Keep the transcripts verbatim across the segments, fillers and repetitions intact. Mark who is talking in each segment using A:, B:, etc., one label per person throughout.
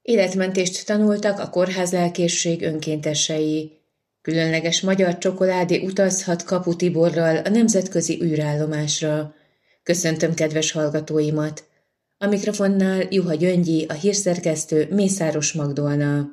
A: Életmentést tanultak a kórházlelkészség önkéntesei. Különleges magyar csokoládé utazhat Kapu Tiborral a nemzetközi űrállomásra. Köszöntöm kedves hallgatóimat! A mikrofonnál Juha Gyöngyi, a hírszerkesztő Mészáros Magdolna.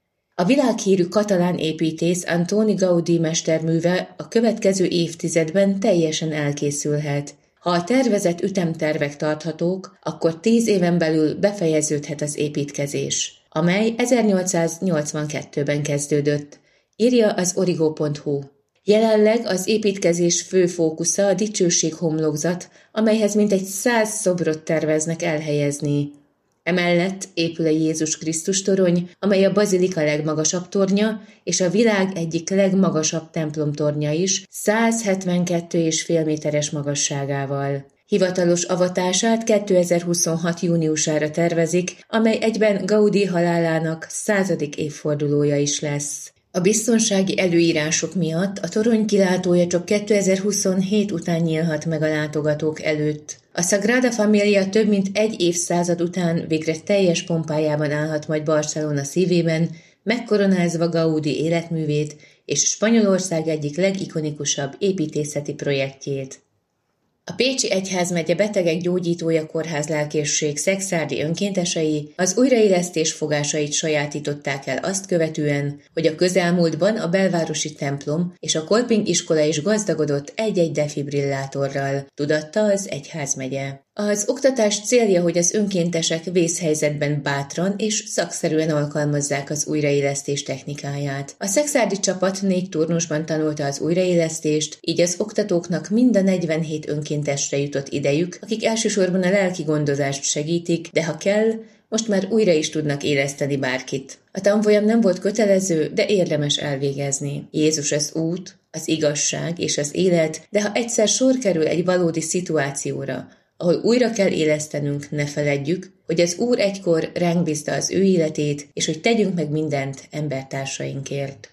A: A világhírű katalán építész Antoni Gaudí mesterműve a következő évtizedben teljesen elkészülhet. Ha a tervezett ütemtervek tarthatók, akkor tíz éven belül befejeződhet az építkezés, amely ezernyolcszáznyolcvankettőben kezdődött, írja az origo pont hu. Jelenleg az építkezés fő fókusza a Dicsőség homlokzat, amelyhez mintegy száz szobrot terveznek elhelyezni. Emellett épül a Jézus Krisztus torony, amely a bazilika legmagasabb tornya, és a világ egyik legmagasabb templomtornya is, száz hetvenkettő egész öt méteres magasságával. Hivatalos avatását kétezer-huszonhat júniusára tervezik, amely egyben Gaudí halálának századik évfordulója is lesz. A biztonsági előírások miatt a torony kilátója csak kétezer-huszonhét után nyílhat meg a látogatók előtt. A Sagrada Familia több mint egy évszázad után végre teljes pompájában állhat majd Barcelona szívében, megkoronázva Gaudí életművét és Spanyolország egyik legikonikusabb építészeti projektjét. A Pécsi Egyházmegye Betegek Gyógyítója Kórházlelkészség szekszárdi önkéntesei az újraélesztés fogásait sajátították el azt követően, hogy a közelmúltban a belvárosi templom és a Kolping iskola is gazdagodott egy-egy defibrillátorral, tudatta az egyházmegye. Az oktatás célja, hogy az önkéntesek vészhelyzetben bátran és szakszerűen alkalmazzák az újraélesztés technikáját. A szekszárdi csapat négy turnusban tanulta az újraélesztést, így az oktatóknak mind a negyvenhét önkéntesre jutott idejük, akik elsősorban a lelki gondozást segítik, de ha kell, most már újra is tudnak éleszteni bárkit. A tanfolyam nem volt kötelező, de érdemes elvégezni. Jézus az út, az igazság és az élet, de ha egyszer sor kerül egy valódi szituációra, ahol újra kell élesztenünk, ne feledjük, hogy az Úr egykor ránk bízta az ő életét, és hogy tegyünk meg mindent embertársainkért.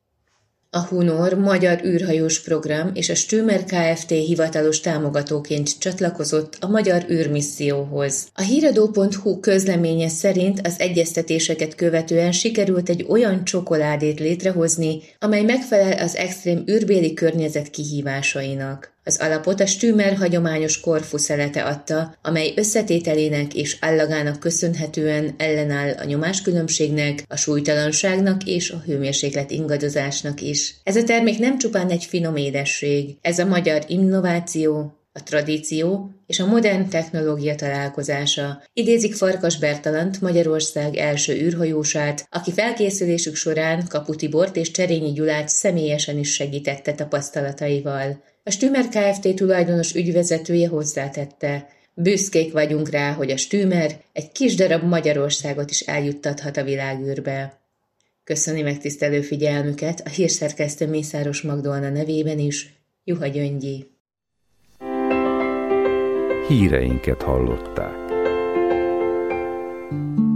A: A Hunor magyar űrhajós program és a Stümer Kft. Hivatalos támogatóként csatlakozott a magyar űrmisszióhoz. A híradó pont hu közleménye szerint az egyeztetéseket követően sikerült egy olyan csokoládét létrehozni, amely megfelel az extrém űrbéli környezet kihívásainak. Az alapot a Stümer hagyományos Korfu szelete adta, amely összetételének és állagának köszönhetően ellenáll a nyomáskülönbségnek, a súlytalanságnak és a hőmérséklet ingadozásnak is. Ez a termék nem csupán egy finom édesség, ez a magyar innováció, a tradíció és a modern technológia találkozása, idézik Farkas Bertalandt, Magyarország első űrhajósát, aki felkészülésük során Kapu Tibort és Cserényi Gyulát személyesen is segítette tapasztalataival. A Stümer Kft. Tulajdonos ügyvezetője hozzátette: büszkék vagyunk rá, hogy a Stümer egy kis darab Magyarországot is eljuttathat a világűrbe. Köszöni megtisztelő figyelmüket a hírszerkesztő Mészáros Magdolna nevében is, Juha Gyöngyi.
B: Híreinket hallották.